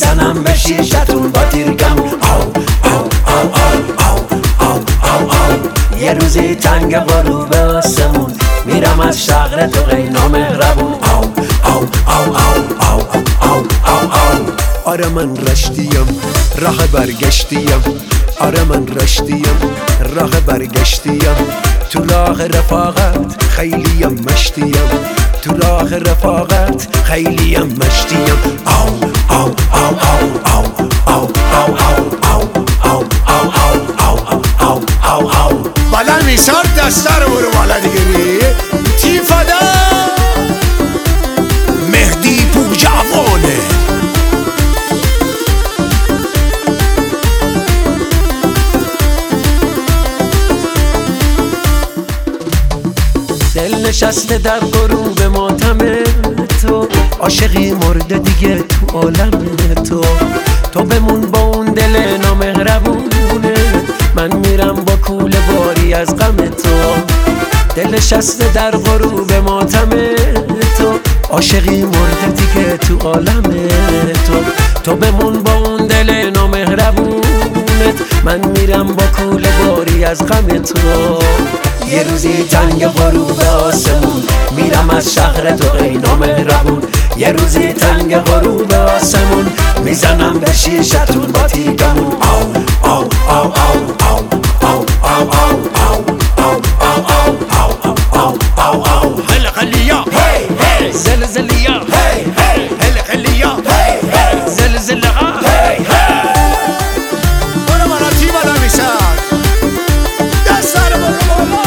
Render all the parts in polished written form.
میزنم به شیشتون با تیرگمون. آو آو آو آو آو آو آو. یه روزی تنگ غروب آسمون، میرم از شهر تو ای نامهربون. آو آو آو آو آو آو آو آو. آره من رشتیم راه برگشتیم، آره من رشتیم راه برگشتیم. تو راه رفاقت خیلیم مشتیم، تو راه رفاقت خیلیم مشتیم. آو آو آو آو آو آو آو آو آو آو آو آو آو آو. بالا میسار دستا رو برو بالا دیگری. تی فدا مهدی پوجوانه. دل نشسته در غروب ماتم تو، عاشقی مرده دیگه تو عالم تو. تو بمون با اون دل نامهربونه، من میرم با کوله باری از غم تو. دل نشسته در غروب ماتم تو، عاشقی مرده دیگه تو عالم تو. تو بمون با اون دل نامهربونت، من میرم با کوله باری از غم تو. یه روزی تنگ غروب آسمون، میرم از شهر تو ای نامهربون. یه روزی تنگ غروب آسمون، میزنم به شیشتون با تیرگمون. آو آو آو آو آو آو آو آو آو آو آو آو آو آو. هلقلیا هی هی زلزلیا هی هی هلقلیا هی هی زلزلها. هی هی. برو بالا تی بالا میسار دستا رو برو بالا.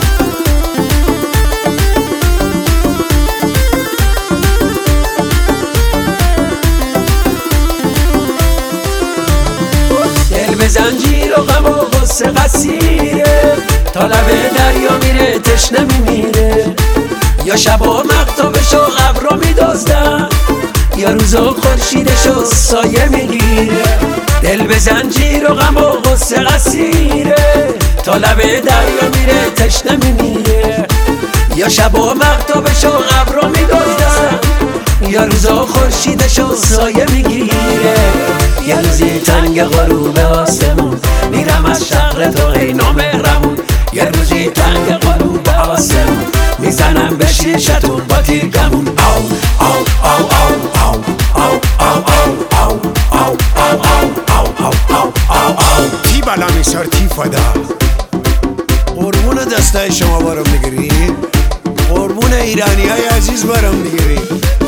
دل به زنجیر و غم و غصه قصیره، تا لب دریا میره تشنه میمیره. یا شبا مقتابشو ابرا میدزدن، یا روزا خورشیدشو سایه میگیره. دل به زنجیر و غم و غصه قصیره، تا لب دریا میره تشنه میمیره. یا شبا مقتابشو ابرا میدزدن، یا روزا خورشیدشو سایه میگیره. یه روزی تنگ غروب آسمون، میرم از شهر تو ای نامهربون. یه روزی تنگ غروب آسمون، میزنم به شیشتون با تیرگمون. آو آو آو آو آو آو آو آو آو آو آو آو آو آو آو. تی بالا میسار تی فدا. قربون دستای شما بارم میگیری، قربون ایرانی های عزیز بارم میگیری.